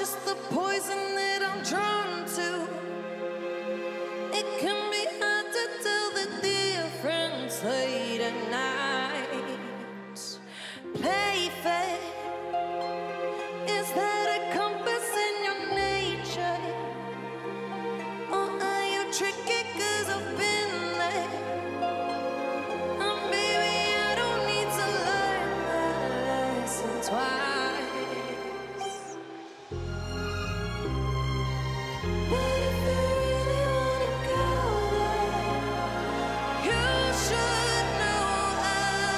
just the poison that I'm drawn to. It can be hard to tell the difference late at night. Play fair. Is that a compass in your nature? Or are you tricky 'cause I've been there? Baby, I don't need to learn my lesson twice. But if you really wanna go there, you should know I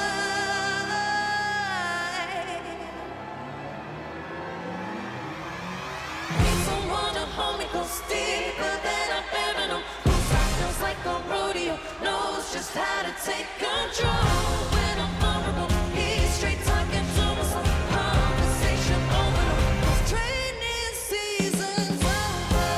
need someone to hold me close, deeper than I've ever known. Whose life feels like a rodeo, knows just how to take control. When I'm vulnerable, he's straight talking to me, so conversation over. Cause training season's over.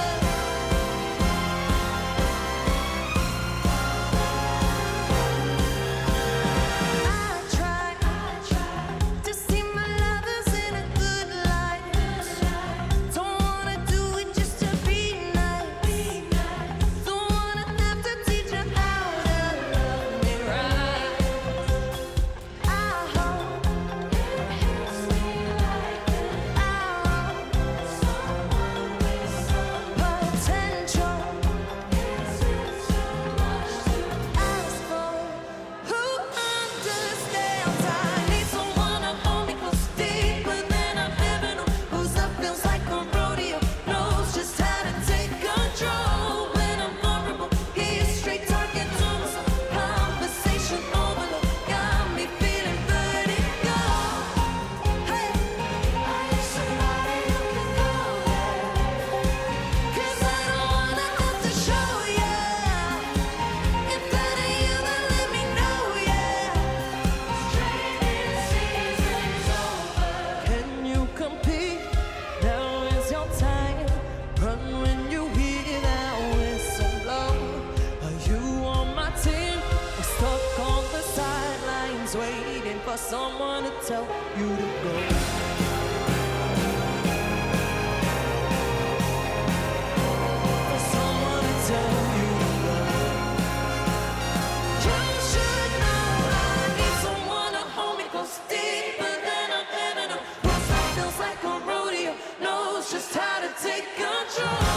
I try to see my lovers in a good light. Don't wanna do it just to be nice. Don't wanna have to teach her how to love me right. I hope it hits me like an arrow. Someone with some potential. Is it too much to ask for? Who understands? I need someone to hold me close, deeper than I've ever known. Whose love feels like a rodeo, knows just how to take control. When I'm vulnerable, he's straight talking to me, so conversation overload got me feeling vertigo. Hey, I need somebody who can go there, 'cause I don't wanna have to show ya. If that ain't you, then let me know, yeah. Training season's over. Can you compete? Now is your time. Run when you hear that whistle blow. Are you on my team or stuck on the sidelines waiting for someone to tell you to go? For someone to tell you to go. You should know I need someone to hold me close, deeper than I've ever known. Whose life feels like a rodeo, knows just how to take control.